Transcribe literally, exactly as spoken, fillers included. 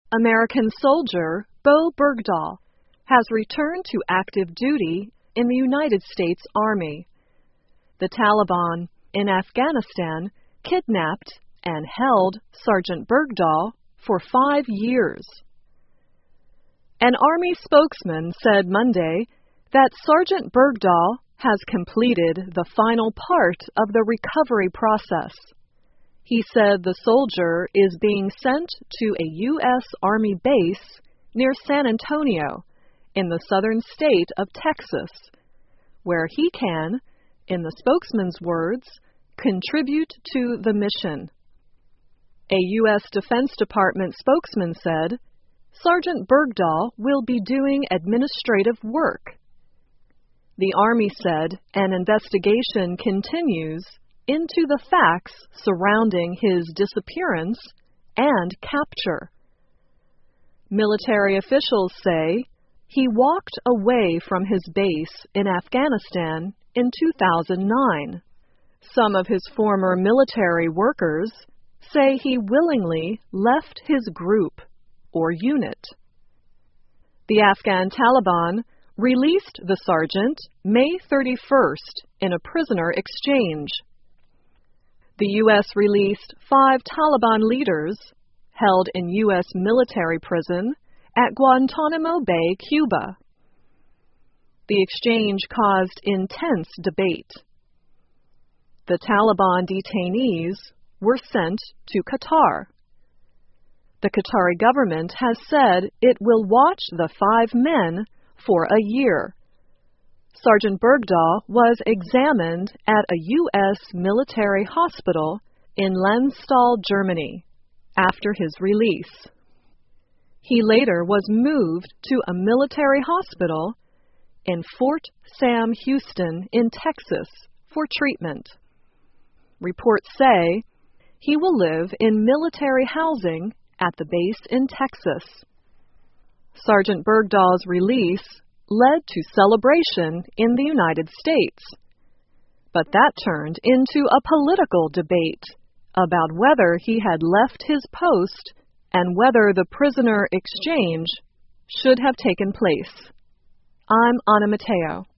American soldier Bowe Bergdahl has returned to active duty in the United States Army. The Taliban in Afghanistan kidnapped and held Sergeant Bergdahl for five years. An Army spokesman said Monday that Sergeant Bergdahl has completed the final part of the recovery process. He said the soldier is being sent to a U S Army base near San Antonio in the southern state of Texas, where he can, in the spokesman's words, contribute to the mission. A U S Defense Department spokesman said, Sergeant Bergdahl will be doing administrative work. The Army said an investigation continues into the facts surrounding his disappearance and capture. Military officials say he walked away from his base in Afghanistan in two thousand nine. Some of his former military workers say he willingly left his group or unit. The Afghan Taliban released the sergeant May thirty-first in a prisoner exchange. The U S released five Taliban leaders held in U S military prison at Guantanamo Bay, Cuba. The exchange caused intense debate. The Taliban detainees were sent to Qatar. The Qatari government has said it will watch the five men for a year. Sergeant Bergdahl was examined at a U S military hospital in Landstuhl, Germany, after his release. He later was moved to a military hospital in Fort Sam Houston in Texas for treatment. Reports say he will live in military housing at the base in Texas. Sergeant Bergdahl's release led to celebration in the United States, but that turned into a political debate about whether he had left his post and whether the prisoner exchange should have taken place. I'm Anna Matteo.